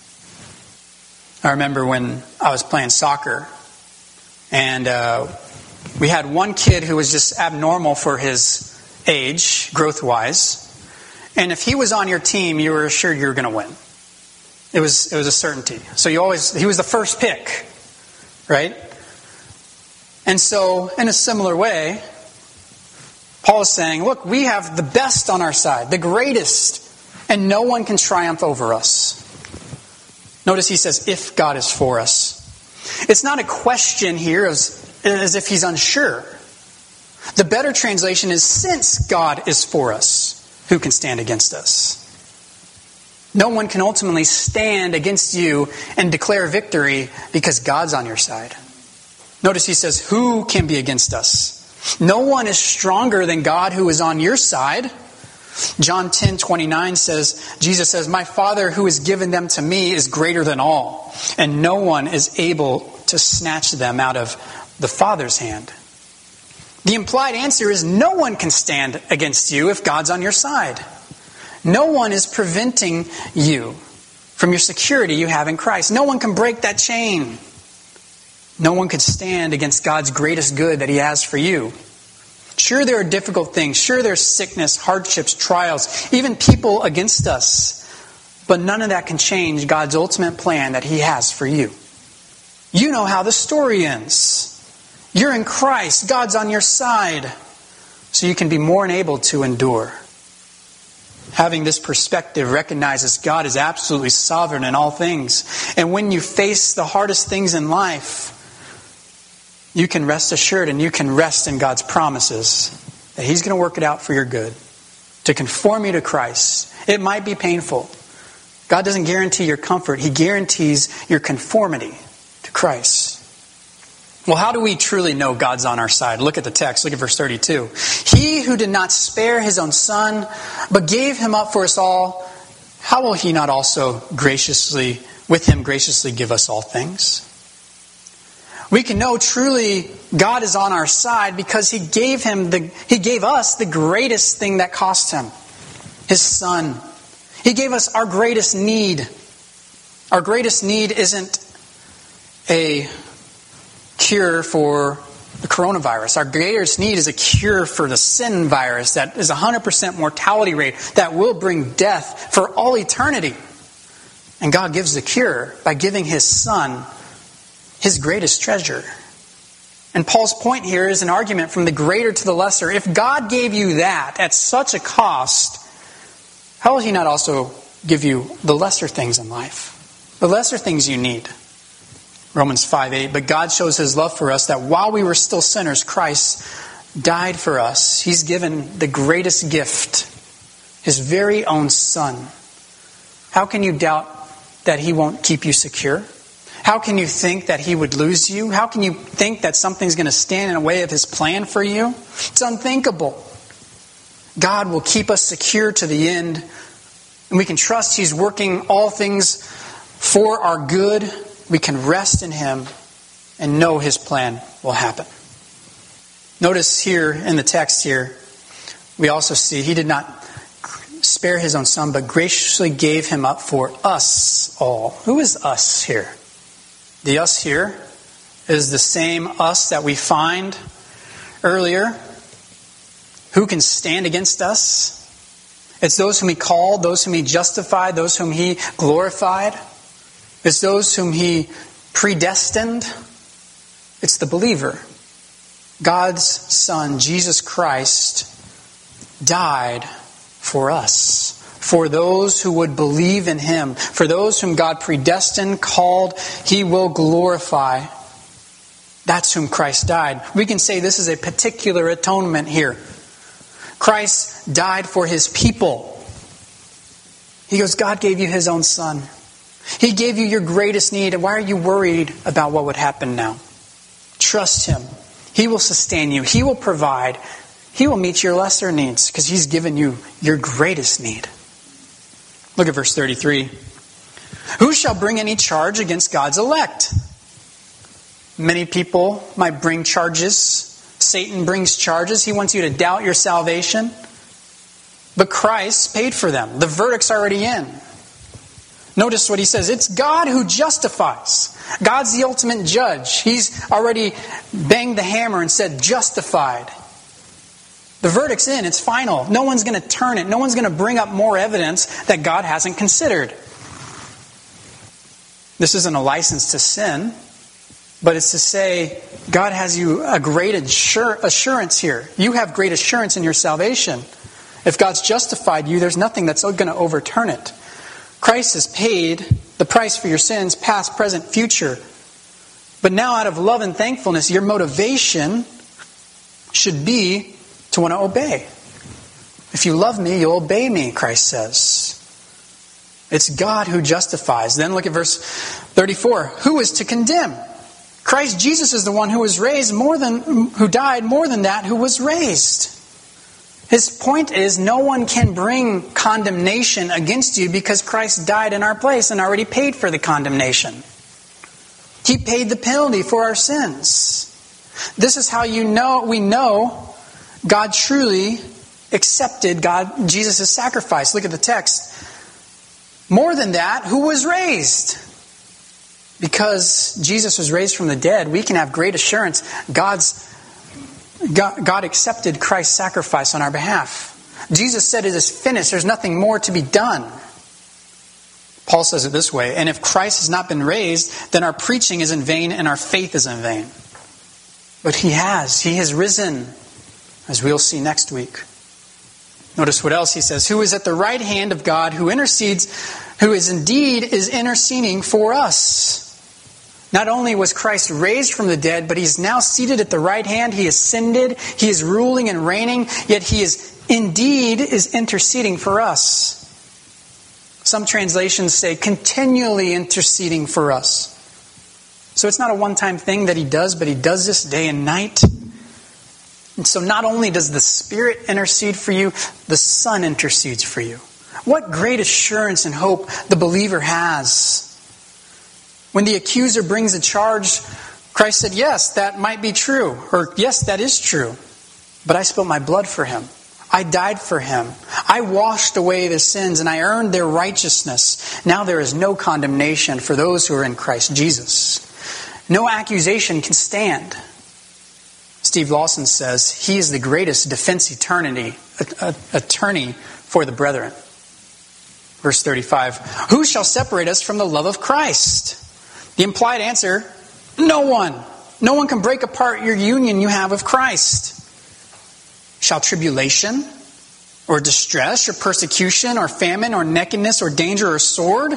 I remember when I was playing soccer, and we had one kid who was just abnormal for his age, growth-wise. And if he was on your team, you were assured you were going to win. It was a certainty. So he was the first pick, right? And so, in a similar way, Paul is saying, look, we have the best on our side, the greatest, and no one can triumph over us. Notice he says, if God is for us. It's not a question here as if he's unsure. The better translation is, since God is for us, who can stand against us? No one can ultimately stand against you and declare victory because God's on your side. Notice he says, who can be against us? No one is stronger than God who is on your side. John 10:29 says, Jesus says, "My Father who has given them to me is greater than all, and no one is able to snatch them out of the Father's hand." The implied answer is no one can stand against you if God's on your side. No one is preventing you from your security you have in Christ. No one can break that chain. No one could stand against God's greatest good that He has for you. Sure, there are difficult things. Sure, there's sickness, hardships, trials, even people against us. But none of that can change God's ultimate plan that He has for you. You know how the story ends. You're in Christ. God's on your side. So you can be more enabled to endure. Having this perspective recognizes God is absolutely sovereign in all things. And when you face the hardest things in life, you can rest assured and you can rest in God's promises that He's going to work it out for your good, to conform you to Christ. It might be painful. God doesn't guarantee your comfort. He guarantees your conformity to Christ. Well, how do we truly know God's on our side? Look at the text. Look at verse 32. "He who did not spare His own Son, but gave Him up for us all, how will He not also with Him graciously give us all things?" We can know truly God is on our side because He gave us the greatest thing that cost Him, His Son. He gave us our greatest need. Our greatest need isn't a cure for the coronavirus. Our greatest need is a cure for the sin virus that is 100% mortality rate that will bring death for all eternity. And God gives the cure by giving His Son, His greatest treasure. And Paul's point here is an argument from the greater to the lesser. If God gave you that at such a cost, how will He not also give you the lesser things in life? The lesser things you need. Romans 5:8, "But God shows His love for us that while we were still sinners, Christ died for us." He's given the greatest gift, His very own Son. How can you doubt that He won't keep you secure? How can you think that He would lose you? How can you think that something's going to stand in the way of His plan for you? It's unthinkable. God will keep us secure to the end, and we can trust He's working all things for our good. We can rest in Him and know His plan will happen. Notice here in the text here, we also see He did not spare His own Son, but graciously gave Him up for us all. Who is us here? The us here is the same us that we find earlier. Who can stand against us? It's those whom He called, those whom He justified, those whom He glorified. It's those whom He predestined. It's the believer. God's Son, Jesus Christ, died for us. For those who would believe in Him. For those whom God predestined, called, He will glorify. That's whom Christ died. We can say this is a particular atonement here. Christ died for His people. He goes, God gave you His own Son. He gave you your greatest need. And why are you worried about what would happen now? Trust Him. He will sustain you. He will provide. He will meet your lesser needs because He's given you your greatest need. Look at verse 33. "Who shall bring any charge against God's elect?" Many people might bring charges. Satan brings charges. He wants you to doubt your salvation. But Christ paid for them. The verdict's already in. Notice what he says. It's God who justifies. God's the ultimate judge. He's already banged the hammer and said, justified. The verdict's in. It's final. No one's going to turn it. No one's going to bring up more evidence that God hasn't considered. This isn't a license to sin, but it's to say God has you a great assurance here. You have great assurance in your salvation. If God's justified you, there's nothing that's going to overturn it. Christ has paid the price for your sins, past, present, future. But now out of love and thankfulness, your motivation should be to want to obey. If you love me, you'll obey me, Christ says. It's God who justifies. Then look at verse 34. Who is to condemn? Christ Jesus is the one who died more than that, who was raised. His point is, no one can bring condemnation against you because Christ died in our place and already paid for the condemnation. He paid the penalty for our sins. This is how we know God truly accepted Jesus' sacrifice. Look at the text. More than that, who was raised? Because Jesus was raised from the dead, we can have great assurance God accepted Christ's sacrifice on our behalf. Jesus said it is finished. There's nothing more to be done. Paul says it this way, and if Christ has not been raised, then our preaching is in vain and our faith is in vain. But He has risen, as we'll see next week. Notice what else he says. Who is at the right hand of God, who is indeed interceding for us. Not only was Christ raised from the dead, but He's now seated at the right hand. He ascended. He is ruling and reigning, yet He is interceding for us. Some translations say continually interceding for us. So it's not a one-time thing that He does, but He does this day and night. And so not only does the Spirit intercede for you, the Son intercedes for you. What great assurance and hope the believer has. When the accuser brings a charge, Christ said, yes, that might be true. Or, yes, that is true. But I spilled my blood for him. I died for him. I washed away their sins and I earned their righteousness. Now there is no condemnation for those who are in Christ Jesus. No accusation can stand. Steve Lawson says, he is the greatest defense attorney for the brethren. Verse 35, who shall separate us from the love of Christ? The implied answer, no one. No one can break apart your union you have with Christ. Shall tribulation, or distress, or persecution, or famine, or nakedness, or danger, or sword?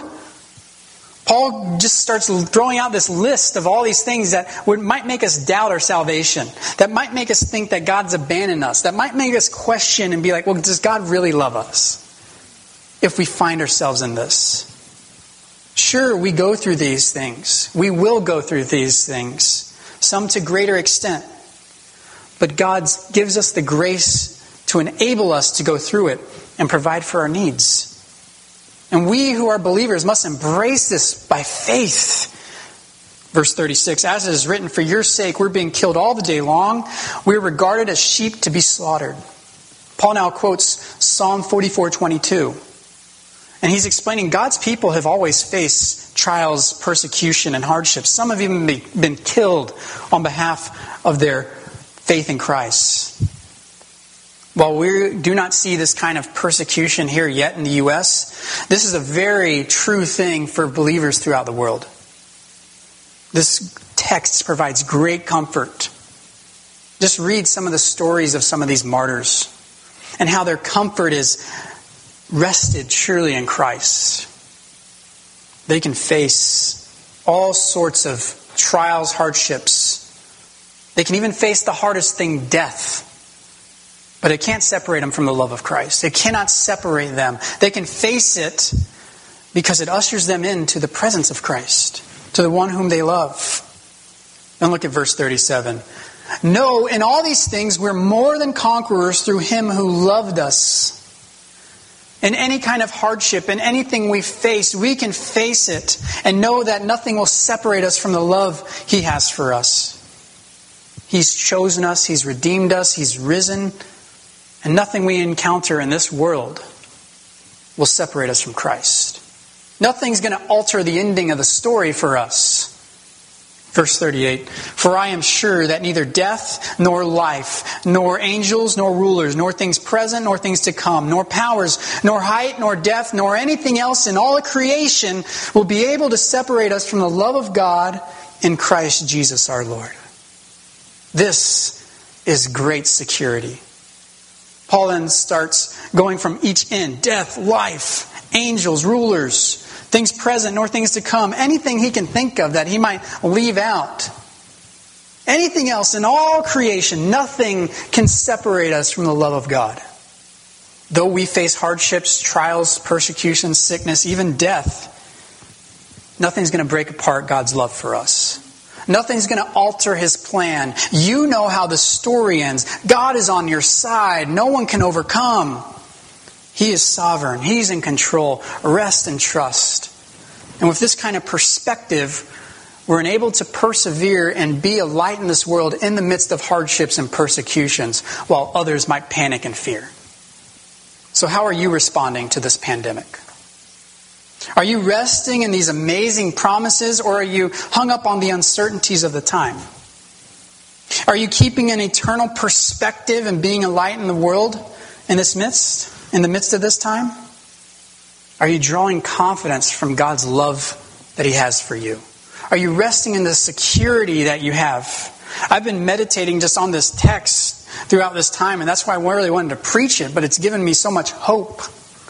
Paul just starts throwing out this list of all these things that might make us doubt our salvation. That might make us think that God's abandoned us. That might make us question and be like, well, does God really love us? If we find ourselves in this. Sure, we go through these things. We will go through these things. Some to greater extent. But God gives us the grace to enable us to go through it and provide for our needs. And we who are believers must embrace this by faith. Verse 36, as it is written, for your sake we're being killed all the day long. We're regarded as sheep to be slaughtered. Paul now quotes Psalm 44:22. And he's explaining God's people have always faced trials, persecution, and hardships. Some have even been killed on behalf of their faith in Christ. While we do not see this kind of persecution here yet in the U.S., this is a very true thing for believers throughout the world. This text provides great comfort. Just read some of the stories of some of these martyrs and how their comfort is rested surely in Christ. They can face all sorts of trials, hardships. They can even face the hardest thing, death. But it can't separate them from the love of Christ. It cannot separate them. They can face it because it ushers them into the presence of Christ, to the one whom they love. Then look at verse 37. No, in all these things we're more than conquerors through Him who loved us. In any kind of hardship, in anything we face, we can face it and know that nothing will separate us from the love He has for us. He's chosen us, He's redeemed us, He's risen, and nothing we encounter in this world will separate us from Christ. Nothing's going to alter the ending of the story for us. Verse 38, for I am sure that neither death, nor life, nor angels, nor rulers, nor things present, nor things to come, nor powers, nor height, nor depth, nor anything else in all of creation will be able to separate us from the love of God in Christ Jesus our Lord. This is great security. Paul then starts going from each end, death, life, angels, rulers, things present nor things to come, anything he can think of that he might leave out. Anything else in all creation, nothing can separate us from the love of God. Though we face hardships, trials, persecution, sickness, even death, nothing's going to break apart God's love for us. Nothing's going to alter his plan. You know how the story ends. God is on your side. No one can overcome. He is sovereign. He's in control. Rest and trust. And with this kind of perspective, we're enabled to persevere and be a light in this world in the midst of hardships and persecutions, while others might panic and fear. So how are you responding to this pandemic? Are you resting in these amazing promises, or are you hung up on the uncertainties of the time? Are you keeping an eternal perspective and being a light in the world in the midst of this time? Are you drawing confidence from God's love that He has for you? Are you resting in the security that you have? I've been meditating just on this text throughout this time, and that's why I really wanted to preach it, but it's given me so much hope.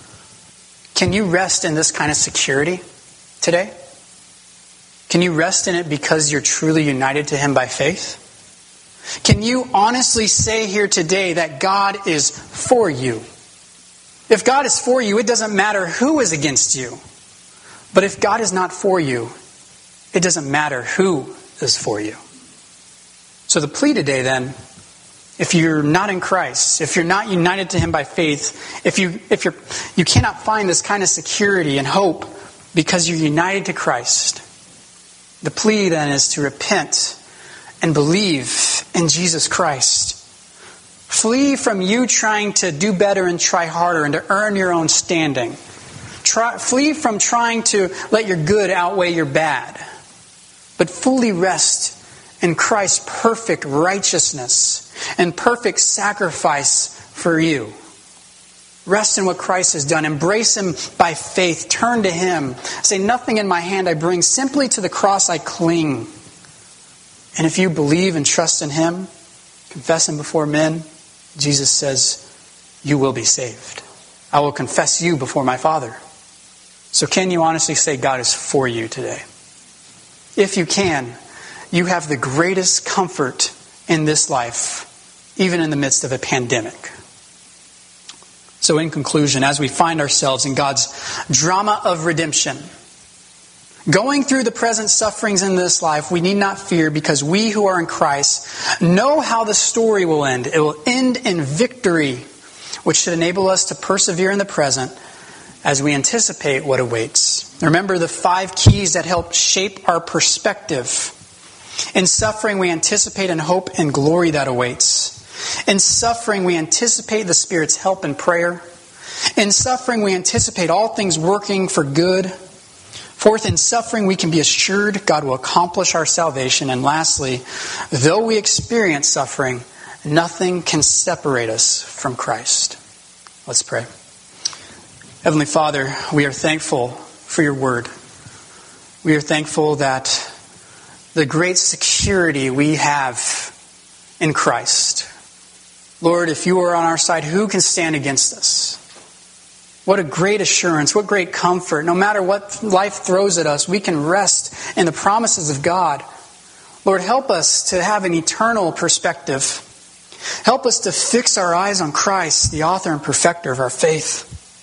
Can you rest in this kind of security today? Can you rest in it because you're truly united to Him by faith? Can you honestly say here today that God is for you? If God is for you, it doesn't matter who is against you. But if God is not for you, it doesn't matter who is for you. So the plea today then, if you're not in Christ, if you're not united to Him by faith, if you cannot find this kind of security and hope because you're united to Christ, the plea then is to repent and believe in Jesus Christ. Flee from you trying to do better and try harder and to earn your own standing. Flee from trying to let your good outweigh your bad. But fully rest in Christ's perfect righteousness and perfect sacrifice for you. Rest in what Christ has done. Embrace Him by faith. Turn to Him. Say, nothing in my hand I bring. Simply to the cross I cling. And if you believe and trust in Him, confess Him before men, Jesus says, you will be saved. I will confess you before my Father. So can you honestly say God is for you today? If you can, you have the greatest comfort in this life, even in the midst of a pandemic. So in conclusion, as we find ourselves in God's drama of redemption, going through the present sufferings in this life, we need not fear, because we who are in Christ know how the story will end. It will end in victory, which should enable us to persevere in the present as we anticipate what awaits. Remember the 5 keys that help shape our perspective. In suffering, we anticipate and hope in glory that awaits. In suffering, we anticipate the Spirit's help in prayer. In suffering, we anticipate all things working for good. Fourth, in suffering, we can be assured God will accomplish our salvation. And lastly, though we experience suffering, nothing can separate us from Christ. Let's pray. Heavenly Father, we are thankful for your word. We are thankful that the great security we have in Christ. Lord, if you are on our side, who can stand against us? What a great assurance, what great comfort. No matter what life throws at us, we can rest in the promises of God. Lord, help us to have an eternal perspective. Help us to fix our eyes on Christ, the author and perfecter of our faith.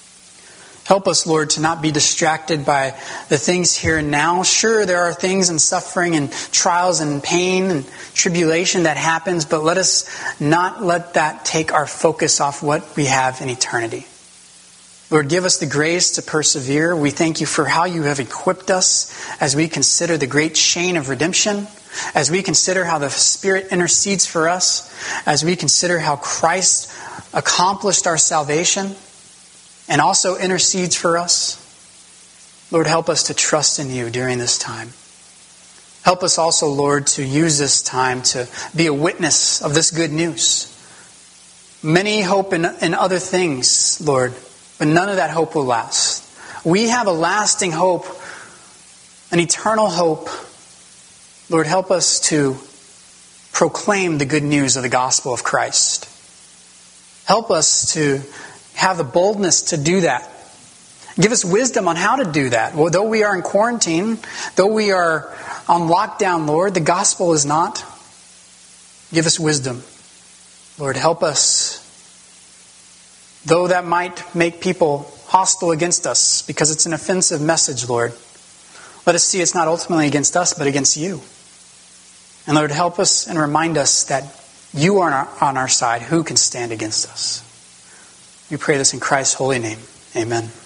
Help us, Lord, to not be distracted by the things here and now. Sure, there are things and suffering and trials and pain and tribulation that happens, but let us not let that take our focus off what we have in eternity. Lord, give us the grace to persevere. We thank you for how you have equipped us as we consider the great chain of redemption, as we consider how the Spirit intercedes for us, as we consider how Christ accomplished our salvation and also intercedes for us. Lord, help us to trust in you during this time. Help us also, Lord, to use this time to be a witness of this good news. Many hope in other things, Lord, but none of that hope will last. We have a lasting hope, an eternal hope. Lord, help us to proclaim the good news of the gospel of Christ. Help us to have the boldness to do that. Give us wisdom on how to do that. Well, though we are in quarantine, though we are on lockdown, Lord, the gospel is not. Give us wisdom. Lord, help us. Though that might make people hostile against us because it's an offensive message, Lord, let us see it's not ultimately against us, but against you. And Lord, help us and remind us that you are on our side. Who can stand against us? We pray this in Christ's holy name. Amen.